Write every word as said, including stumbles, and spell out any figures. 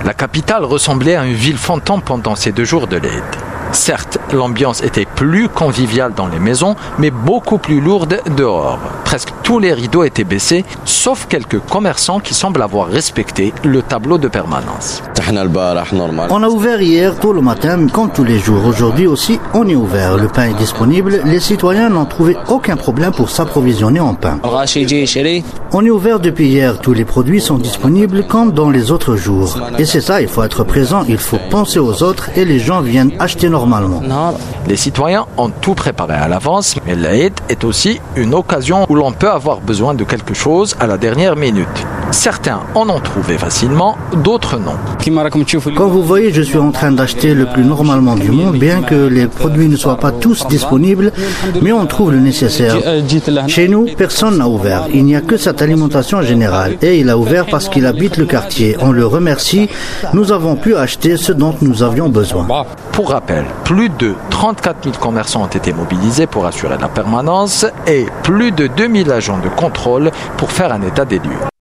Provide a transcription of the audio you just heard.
La capitale ressemblait à une ville fantôme pendant ces deux jours de l'Aïd. Certes, l'ambiance était plus conviviale dans les maisons, mais beaucoup plus lourde dehors. Presque tous les rideaux étaient baissés, sauf quelques commerçants qui semblent avoir respecté le tableau de permanence. On a ouvert hier tôt le matin, comme tous les jours. Aujourd'hui aussi, on est ouvert. Le pain est disponible. Les citoyens n'ont trouvé aucun problème pour s'approvisionner en pain. On est ouvert depuis hier. Tous les produits sont disponibles comme dans les autres jours. Et c'est ça, il faut être présent, il faut penser aux autres et les gens viennent acheter normalement. Les citoyens ont tout préparé à l'avance, mais l'Aïd est aussi une occasion où l'on peut avoir besoin de quelque chose à la dernière minute. Certains en ont trouvé facilement, d'autres non. Comme vous voyez, je suis en train d'acheter le plus normalement du monde, bien que les produits ne soient pas tous disponibles, mais on trouve le nécessaire. Chez nous, personne n'a ouvert. Il n'y a que cette alimentation générale. Et il a ouvert parce qu'il habite le quartier. On le remercie. Nous avons pu acheter ce dont nous avions besoin. Pour rappel, plus de trente-quatre mille commerçants ont été mobilisés pour assurer la permanence et plus de deux mille agents de contrôle pour faire un état des lieux.